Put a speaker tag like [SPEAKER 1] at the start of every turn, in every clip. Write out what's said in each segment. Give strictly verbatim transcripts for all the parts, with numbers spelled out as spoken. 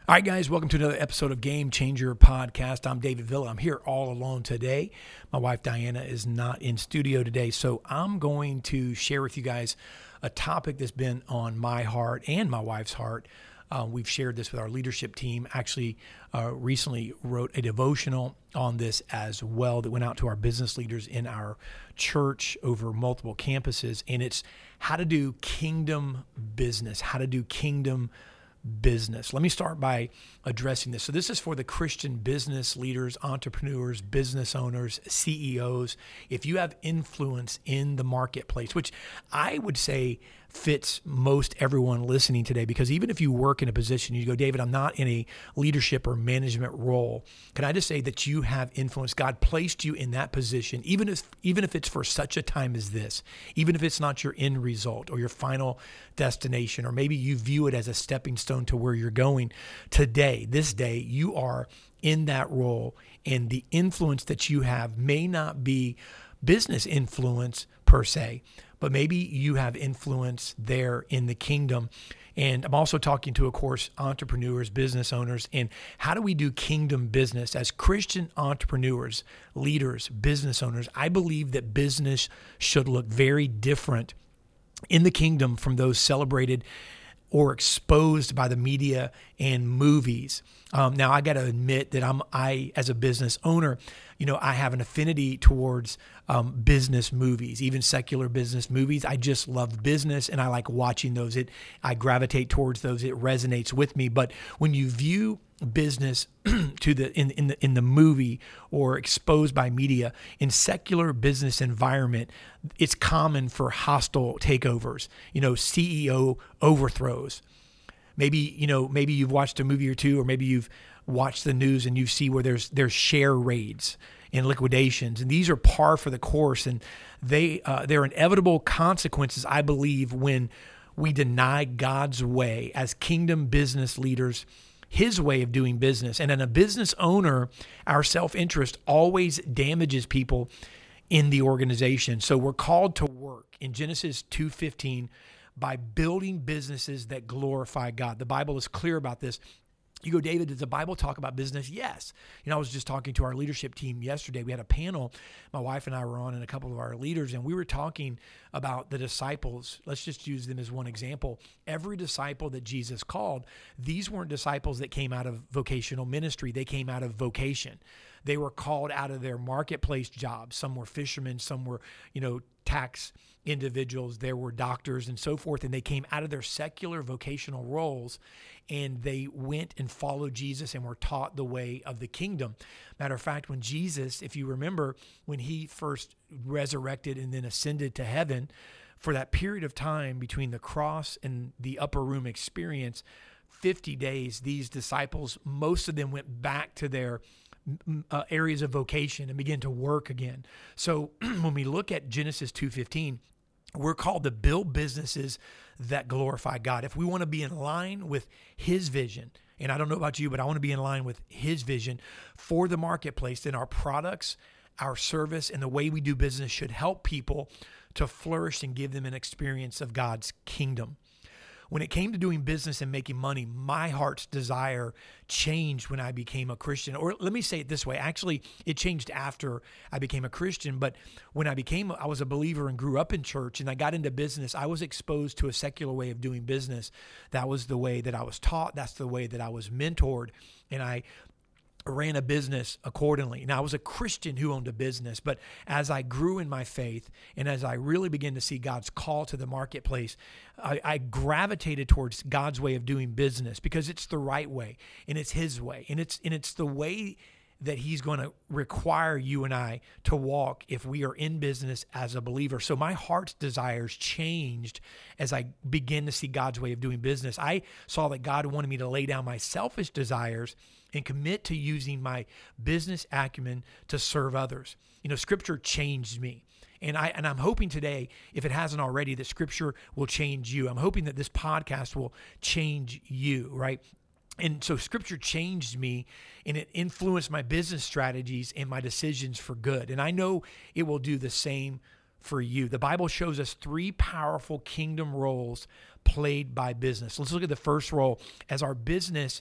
[SPEAKER 1] All right, guys, welcome to another episode of Game Changer Podcast. I'm David Villa. I'm here all alone today. My wife, Diana, is not in studio today, so I'm going to share with you guys a topic that's been on my heart and my wife's heart. Uh, we've shared this with our leadership team. Actually, uh, recently wrote a devotional on this as well that went out to our business leaders in our church over multiple campuses, and it's how to do kingdom business, how to do kingdom business. Let me start by addressing this. So this is for the Christian business leaders, entrepreneurs, business owners, C E Os. If you have influence in the marketplace, which I would say fits most everyone listening today, because even if you work in a position, you go, David, I'm not in a leadership or management role. Can I just say that you have influence? God placed you in that position, even if even if it's for such a time as this, even if it's not your end result or your final destination, or maybe you view it as a stepping stone to where you're going today, this day, you are in that role, and the influence that you have may not be business influence per se, but maybe you have influence there in the kingdom. And I'm also talking to, of course, entrepreneurs, business owners, and how do we do kingdom business as Christian entrepreneurs, leaders, business owners? I believe that business should look very different in the kingdom from those celebrated or exposed by the media and movies. Um, now, I got to admit that I'm, I, as a business owner, you know, I have an affinity towards um, business movies, even secular business movies. I just love business, and I like watching those. It, I gravitate towards those. It resonates with me. But when you view business to the in in the in the movie or exposed by media in secular business environment, it's common for hostile takeovers. You know, C E O overthrows. Maybe, you know, maybe you've watched a movie or two, or maybe you've watched the news and you see where there's there's share raids and liquidations, and these are par for the course, and they uh, they're inevitable consequences, I believe, when we deny God's way as kingdom business leaders, His way of doing business. And in a business owner, our self-interest always damages people in the organization. So we're called to work in Genesis two fifteen by building businesses that glorify God. The Bible is clear about this. You go, David, does the Bible talk about business? Yes. You know, I was just talking to our leadership team yesterday. We had a panel, my wife and I were on, and a couple of our leaders, and we were talking about the disciples. Let's just use them as one example. Every disciple that Jesus called, these weren't disciples that came out of vocational ministry. They came out of vocation. They were called out of their marketplace jobs. Some were fishermen, some were, you know, tax individuals, there were doctors and so forth, and they came out of their secular vocational roles, and they went and followed Jesus and were taught the way of the kingdom. Matter of fact, when Jesus, if you remember, when he first resurrected and then ascended to heaven, for that period of time between the cross and the upper room experience, fifty days, these disciples, most of them went back to their uh, areas of vocation and began to work again. So when we look at Genesis two fifteen, we're called to build businesses that glorify God. If we want to be in line with His vision, and I don't know about you, but I want to be in line with His vision for the marketplace, then our products, our service, and the way we do business should help people to flourish and give them an experience of God's kingdom. When it came to doing business and making money, my heart's desire changed when I became a Christian. Or let me say it this way. Actually, it changed after I became a Christian. But when I became, I was a believer and grew up in church, and I got into business, I was exposed to a secular way of doing business. That was the way that I was taught. That's the way that I was mentored. And I ran a business accordingly. Now, I was a Christian who owned a business, but as I grew in my faith and as I really began to see God's call to the marketplace, I, I gravitated towards God's way of doing business because it's the right way, and it's His way, and it's and it's the way that He's going to require you and I to walk if we are in business as a believer. So my heart's desires changed as I began to see God's way of doing business. I saw that God wanted me to lay down my selfish desires and commit to using my business acumen to serve others. You know, Scripture changed me. And I and I'm hoping today, if it hasn't already, that Scripture will change you. I'm hoping that this podcast will change you, right? And so Scripture changed me, and it influenced my business strategies and my decisions for good. And I know it will do the same for you. The Bible shows us three powerful kingdom roles played by business. Let's look at the first role. As our business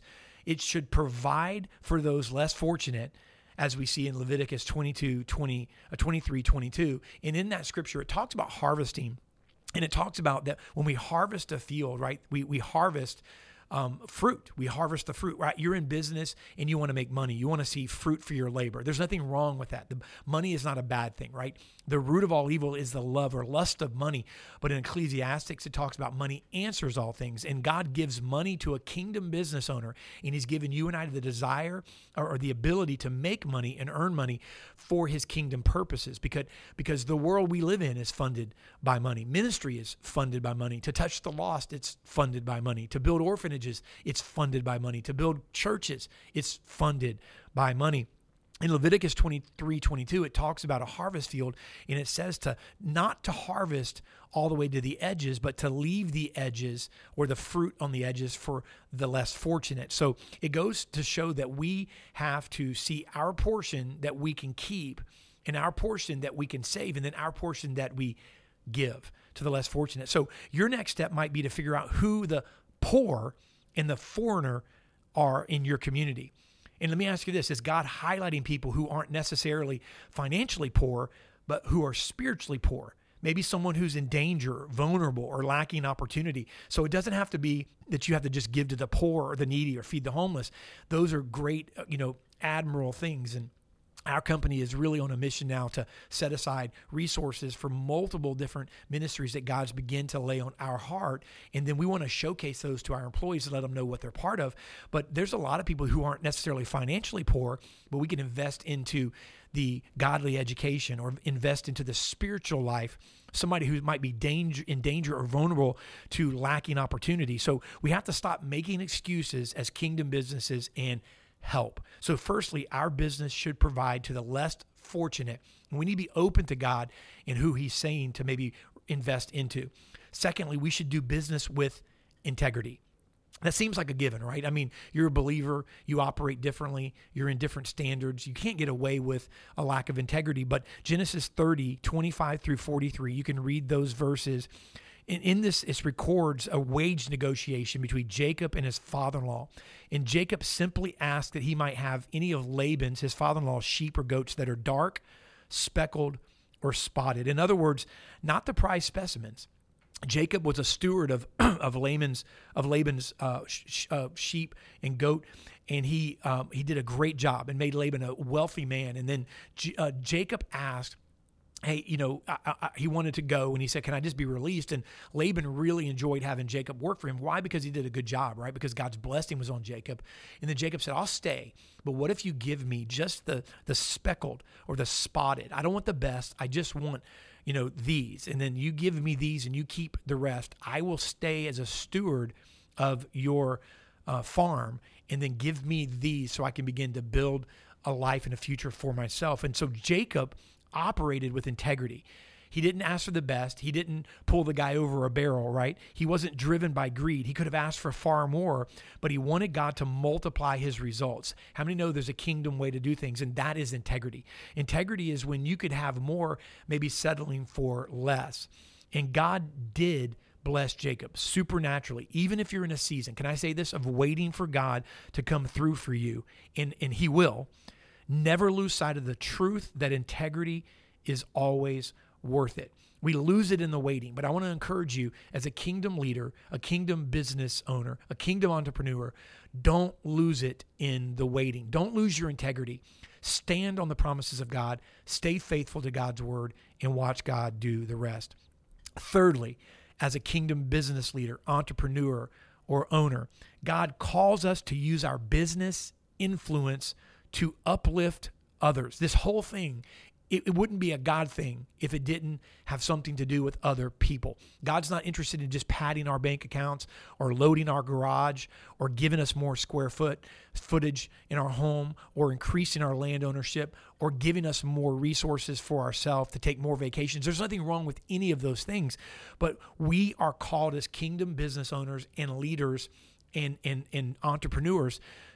[SPEAKER 1] it should provide for those less fortunate, as we see in Leviticus twenty-two, twenty, uh, twenty-three, twenty-two. And in that scripture, it talks about harvesting. And it talks about that when we harvest a field, right, we, we harvest Um, fruit. We harvest the fruit, right? You're in business and you want to make money. You want to see fruit for your labor. There's nothing wrong with that. The money is not a bad thing, right? The root of all evil is the love or lust of money. But in Ecclesiastics, it talks about money answers all things. And God gives money to a kingdom business owner. And he's given you and I the desire or, or the ability to make money and earn money for his kingdom purposes. Because, because the world we live in is funded by money. Ministry is funded by money. To touch the lost, it's funded by money. To build orphanages, it's funded by money. To build churches, it's funded by money. In Leviticus twenty-three, twenty-two, it talks about a harvest field, and it says to not to harvest all the way to the edges, but to leave the edges or the fruit on the edges for the less fortunate. So it goes to show that we have to see our portion that we can keep and our portion that we can save, and then our portion that we give to the less fortunate. So your next step might be to figure out who the poor and the foreigner are in your community. And let me ask you this, is God highlighting people who aren't necessarily financially poor, but who are spiritually poor? Maybe someone who's in danger, vulnerable, or lacking opportunity. So it doesn't have to be that you have to just give to the poor or the needy or feed the homeless. Those are great, you know, admirable things. And our company is really on a mission now to set aside resources for multiple different ministries that God's begin to lay on our heart. And then we want to showcase those to our employees to let them know what they're part of. But there's a lot of people who aren't necessarily financially poor, but we can invest into the godly education or invest into the spiritual life, somebody who might be danger, in danger or vulnerable to lacking opportunity. So we have to stop making excuses as kingdom businesses and help. So firstly, our business should provide to the less fortunate. And we need to be open to God and who he's saying to maybe invest into. Secondly, we should do business with integrity. That seems like a given, right? I mean, you're a believer, you operate differently, you're in different standards. You can't get away with a lack of integrity. But Genesis thirty, twenty-five through forty-three, you can read those verses. In, in this, it records a wage negotiation between Jacob and his father-in-law. And Jacob simply asked that he might have any of Laban's, his father-in-law's sheep or goats that are dark, speckled, or spotted. In other words, not the prized specimens. Jacob was a steward of of Laban's of Laban's uh, sh- uh, sheep and goat, and he um, he did a great job and made Laban a wealthy man. And then J- uh, Jacob asked, hey, you know, I, I, he wanted to go, and he said, can I just be released? And Laban really enjoyed having Jacob work for him. Why? Because he did a good job, right? Because God's blessing was on Jacob. And then Jacob said, I'll stay, but what if you give me just the the speckled or the spotted? I don't want the best. I just want, you know, these. And then you give me these and you keep the rest. I will stay as a steward of your uh, farm, and then give me these so I can begin to build a life and a future for myself. And so Jacob operated with integrity. He didn't ask for the best. He didn't pull the guy over a barrel, right? He wasn't driven by greed. He could have asked for far more, but he wanted God to multiply his results. How many know there's a kingdom way to do things? And that is integrity. Integrity is when you could have more, maybe settling for less. And God did bless Jacob supernaturally, even if you're in a season, can I say this, of waiting for God to come through for you, and, and he will. Never lose sight of the truth that integrity is always worth it. We lose it in the waiting, but I want to encourage you as a kingdom leader, a kingdom business owner, a kingdom entrepreneur, don't lose it in the waiting. Don't lose your integrity. Stand on the promises of God, stay faithful to God's word, and watch God do the rest. Thirdly, as a kingdom business leader, entrepreneur, or owner, God calls us to use our business influence to uplift others. This whole thing, it, it wouldn't be a God thing if it didn't have something to do with other people. God's not interested in just padding our bank accounts or loading our garage or giving us more square foot footage in our home or increasing our land ownership or giving us more resources for ourselves to take more vacations. There's nothing wrong with any of those things, but we are called as kingdom business owners and leaders and, and, and entrepreneurs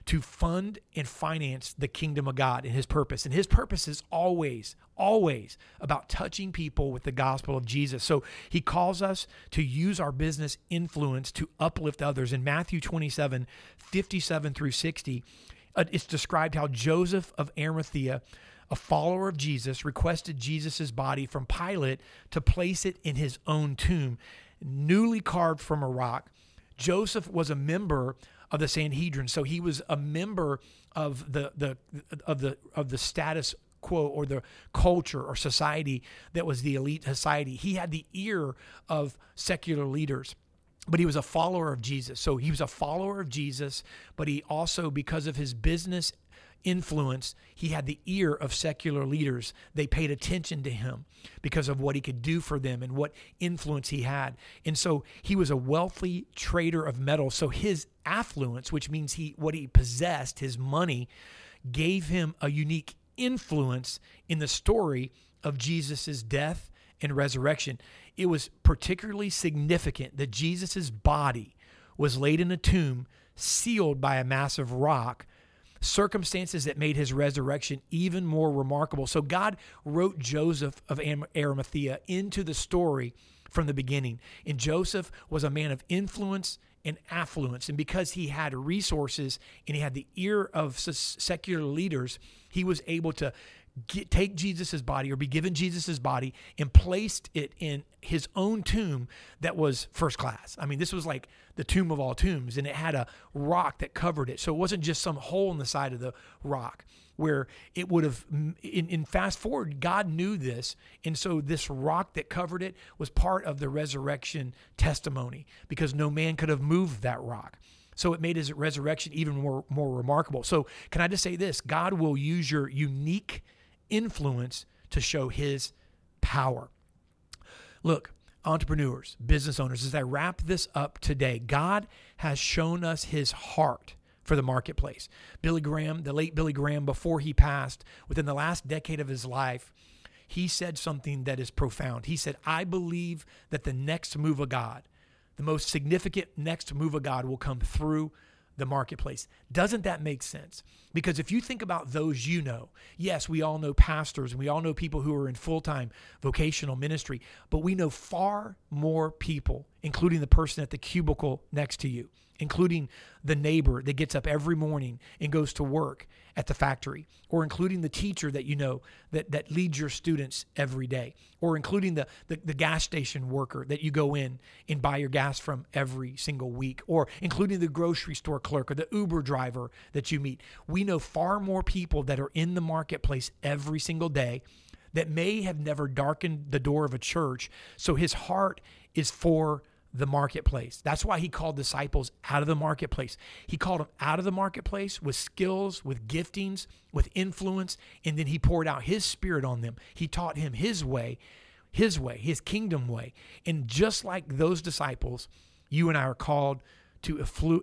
[SPEAKER 1] to fund and finance the kingdom of God and his purpose. And his purpose is always, always about touching people with the gospel of Jesus. So he calls us to use our business influence to uplift others. In Matthew twenty-seven, fifty-seven through sixty, uh, it's described how Joseph of Arimathea, a follower of Jesus, requested Jesus' body from Pilate to place it in his own tomb, newly carved from a rock. Joseph was a member of the Sanhedrin, so he was a member of the the of the of the status quo or the culture or society that was the elite society. He had the ear of secular leaders, but he was a follower of Jesus. So he was a follower of Jesus, but he also, because of his business influence, he had the ear of secular leaders. They paid attention to him because of what he could do for them and what influence he had. And so he was a wealthy trader of metals. So his affluence, which means he what he possessed, his money, gave him a unique influence in the story of Jesus's death and resurrection. It was particularly significant that Jesus's body was laid in a tomb sealed by a massive rock, circumstances that made his resurrection even more remarkable. So God wrote Joseph of Arimathea into the story from the beginning. And Joseph was a man of influence and affluence. And because he had resources and he had the ear of secular leaders, he was able to get, take Jesus' body or be given Jesus' body and placed it in his own tomb that was first class. I mean, this was like the tomb of all tombs, and it had a rock that covered it. So it wasn't just some hole in the side of the rock where it would have, in, in fast forward, God knew this. And so this rock that covered it was part of the resurrection testimony because no man could have moved that rock. So it made his resurrection even more, more remarkable. So can I just say this? God will use your unique influence to show his power. Look, entrepreneurs, business owners, as I wrap this up today, God has shown us his heart for the marketplace. Billy Graham, the late Billy Graham, before he passed, within the last decade of his life, he said something that is profound. He said, I believe that the next move of God, the most significant next move of God will come through the marketplace. Doesn't that make sense? Because if you think about those you know, yes, we all know pastors and we all know people who are in full-time vocational ministry, but we know far more people, including the person at the cubicle next to you, including the neighbor that gets up every morning and goes to work at the factory, or including the teacher that you know that, that leads your students every day, or including the, the, the gas station worker that you go in and buy your gas from every single week, or including the grocery store clerk or the Uber driver that you meet. We know far more people that are in the marketplace every single day that may have never darkened the door of a church. So his heart is for the marketplace. That's why he called disciples out of the marketplace. He called them out of the marketplace with skills, with giftings, with influence, and then he poured out his spirit on them. He taught him his way, his way, his kingdom way. And just like those disciples, you and I are called to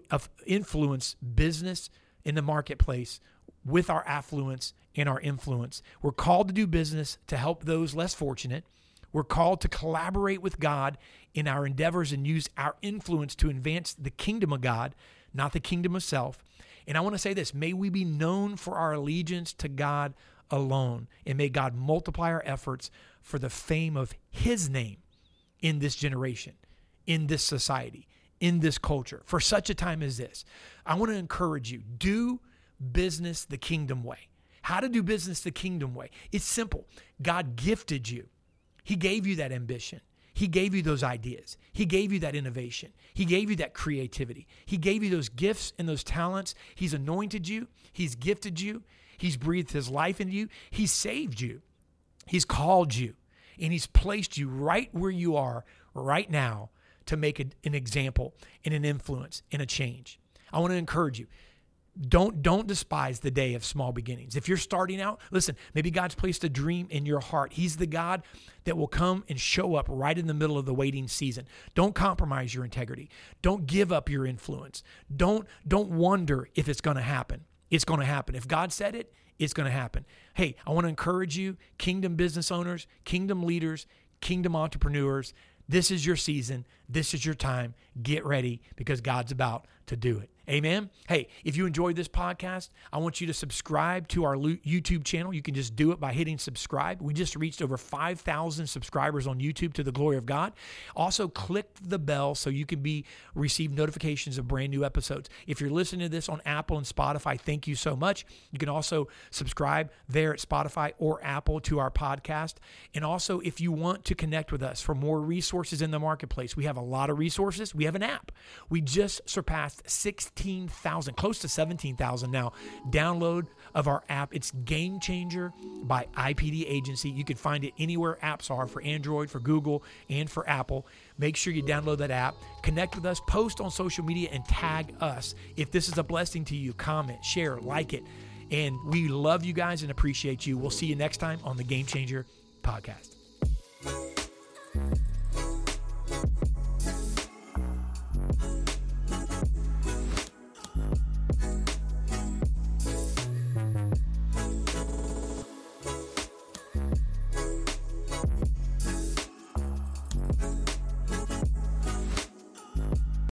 [SPEAKER 1] influence business in the marketplace with our affluence and our influence. We're called to do business to help those less fortunate. We're called to collaborate with God in our endeavors and use our influence to advance the kingdom of God, not the kingdom of self. And I want to say this, may we be known for our allegiance to God alone, and may God multiply our efforts for the fame of his name in this generation, in this society, in this culture, for such a time as this. I want to encourage you, do business the kingdom way. How to do business the kingdom way? It's simple. God gifted you. He gave you that ambition. He gave you those ideas. He gave you that innovation. He gave you that creativity. He gave you those gifts and those talents. He's anointed you. He's gifted you. He's breathed his life into you. He's saved you. He's called you. And he's placed you right where you are right now to make a, an example and an influence and a change. I want to encourage you. Don't don't despise the day of small beginnings. If you're starting out, listen, maybe God's placed a dream in your heart. He's the God that will come and show up right in the middle of the waiting season. Don't compromise your integrity. Don't give up your influence. Don't don't wonder if it's going to happen. It's going to happen. If God said it, it's going to happen. Hey, I want to encourage you, kingdom business owners, kingdom leaders, kingdom entrepreneurs. This is your season. This is your time. Get ready because God's about to do it. Amen. Hey, if you enjoyed this podcast, I want you to subscribe to our YouTube channel. You can just do it by hitting subscribe. We just reached over five thousand subscribers on YouTube, to the glory of God. Also, click the bell so you can be receive notifications of brand new episodes. If you're listening to this on Apple and Spotify, thank you so much. You can also subscribe there at Spotify or Apple to our podcast. And also, if you want to connect with us for more resources in the marketplace, we have a lot of resources. We have an app. We just surpassed sixteen thousand, close to seventeen thousand now, download of our app. It's Game Changer by I P D Agency. You can find it anywhere apps are for Android, for Google, and for Apple. Make sure you download that app, connect with us, post on social media, and tag us. If this is a blessing to you, comment, share, like it. And we love you guys and appreciate you. We'll see you next time on the Game Changer podcast.